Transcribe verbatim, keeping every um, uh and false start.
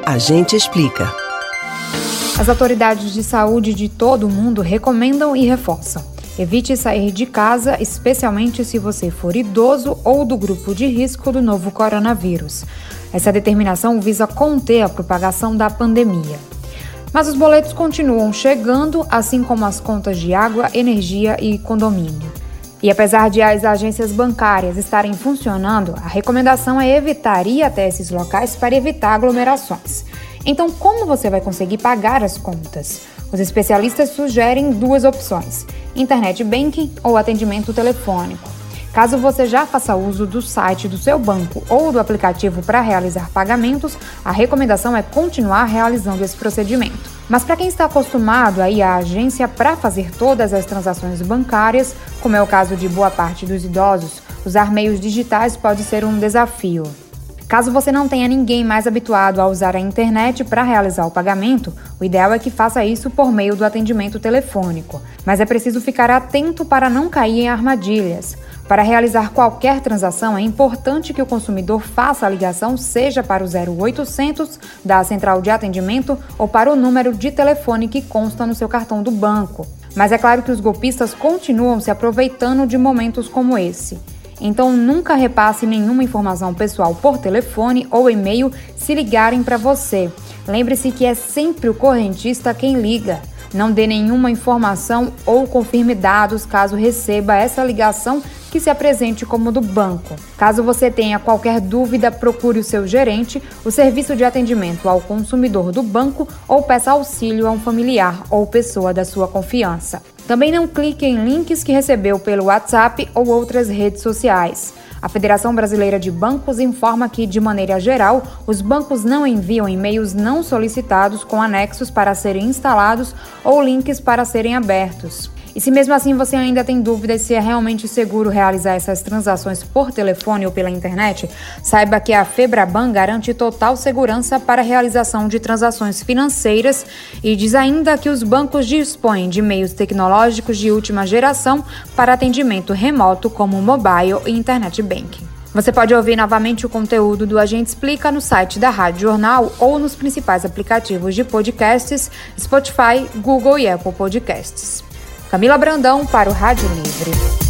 A gente explica. As autoridades de saúde de todo o mundo recomendam e reforçam: evite sair de casa, especialmente se você for idoso ou do grupo de risco do novo coronavírus. Essa determinação visa conter a propagação da pandemia. Mas os boletos continuam chegando, assim como as contas de água, energia e condomínio. E apesar de as agências bancárias estarem funcionando, a recomendação é evitar ir até esses locais para evitar aglomerações. Então, como você vai conseguir pagar as contas? Os especialistas sugerem duas opções: internet banking ou atendimento telefônico. Caso você já faça uso do site do seu banco ou do aplicativo para realizar pagamentos, a recomendação é continuar realizando esse procedimento. Mas para quem está acostumado a ir à agência para fazer todas as transações bancárias, como é o caso de boa parte dos idosos, usar meios digitais pode ser um desafio. Caso você não tenha ninguém mais habituado a usar a internet para realizar o pagamento, o ideal é que faça isso por meio do atendimento telefônico. Mas é preciso ficar atento para não cair em armadilhas. Para realizar qualquer transação, é importante que o consumidor faça a ligação seja para o zero oitocentos da central de atendimento ou para o número de telefone que consta no seu cartão do banco. Mas é claro que os golpistas continuam se aproveitando de momentos como esse. Então, nunca repasse nenhuma informação pessoal por telefone ou e-mail se ligarem para você. Lembre-se que é sempre o correntista quem liga. Não dê nenhuma informação ou confirme dados caso receba essa ligação que se apresente como do banco. Caso você tenha qualquer dúvida, procure o seu gerente, o serviço de atendimento ao consumidor do banco ou peça auxílio a um familiar ou pessoa da sua confiança. Também não clique em links que recebeu pelo WhatsApp ou outras redes sociais. A Federação Brasileira de Bancos informa que, de maneira geral, os bancos não enviam e-mails não solicitados com anexos para serem instalados ou links para serem abertos. E se mesmo assim você ainda tem dúvidas se é realmente seguro realizar essas transações por telefone ou pela internet, saiba que a Febraban garante total segurança para a realização de transações financeiras e diz ainda que os bancos dispõem de meios tecnológicos de última geração para atendimento remoto como mobile e internet banking. Você pode ouvir novamente o conteúdo do A Gente Explica no site da Rádio Jornal ou nos principais aplicativos de podcasts, Spotify, Google e Apple Podcasts. Camila Brandão para o Rádio Livre.